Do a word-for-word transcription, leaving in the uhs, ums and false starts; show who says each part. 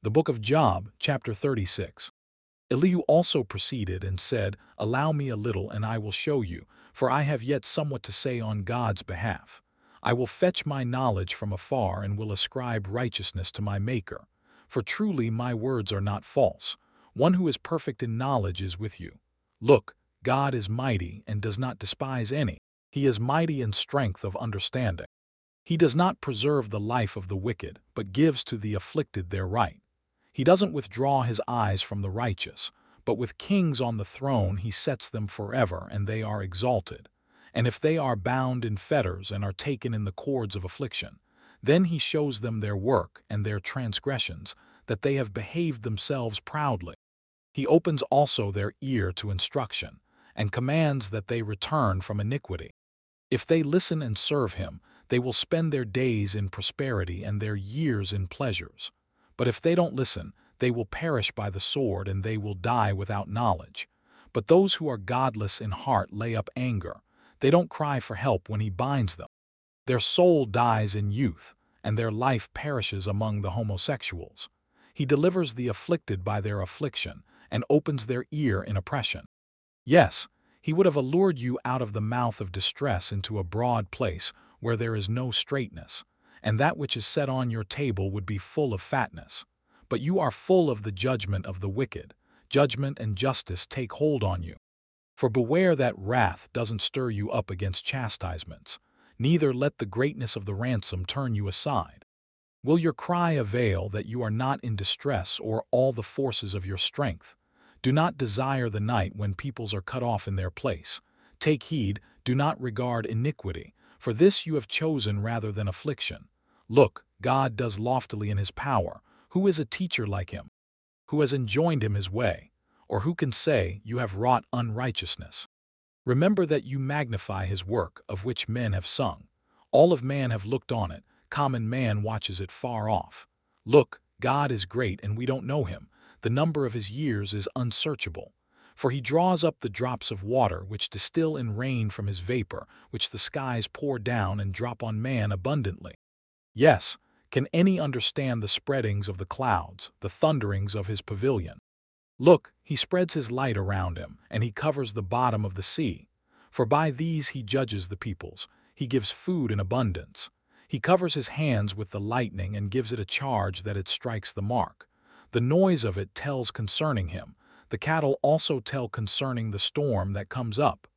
Speaker 1: The book of Job, chapter thirty-six. Elihu also proceeded and said, Allow me a little, and I will show you, for I have yet somewhat to say on God's behalf. I will fetch my knowledge from afar and will ascribe righteousness to my Maker. For truly my words are not false. One who is perfect in knowledge is with you. Look, God is mighty and does not despise any. He is mighty in strength of understanding. He does not preserve the life of the wicked, but gives to the afflicted their right. He doesn't withdraw his eyes from the righteous, but with kings on the throne he sets them forever, and they are exalted. And if they are bound in fetters and are taken in the cords of affliction, then he shows them their work and their transgressions, that they have behaved themselves proudly. He opens also their ear to instruction, and commands that they return from iniquity. If they listen and serve him, they will spend their days in prosperity and their years in pleasures. But if they don't listen, they will perish by the sword, and they will die without knowledge. But those who are godless in heart lay up anger. They don't cry for help when he binds them. Their soul dies in youth, and their life perishes among the homosexuals. He delivers the afflicted by their affliction, and opens their ear in oppression. Yes, he would have allured you out of the mouth of distress into a broad place where there is no straightness, and that which is set on your table would be full of fatness. But you are full of the judgment of the wicked. Judgment and justice take hold on you. For beware that wrath doesn't stir you up against chastisements, neither let the greatness of the ransom turn you aside. Will your cry avail that you are not in distress, or all the forces of your strength? Do not desire the night when peoples are cut off in their place. Take heed, do not regard iniquity, for this you have chosen rather than affliction. Look, God does loftily in his power. Who is a teacher like him? Who has enjoined him his way? Or who can say, You have wrought unrighteousness? Remember that you magnify his work, of which men have sung. All of man have looked on it, common man watches it far off. Look, God is great, and we don't know him. The number of his years is unsearchable. For he draws up the drops of water which distill in rain from his vapor, which the skies pour down and drop on man abundantly. Yes, can any understand the spreadings of the clouds, the thunderings of his pavilion? Look, he spreads his light around him, and he covers the bottom of the sea. For by these he judges the peoples, he gives food in abundance. He covers his hands with the lightning and gives it a charge that it strikes the mark. The noise of it tells concerning him. The cattle also tell concerning the storm that comes up.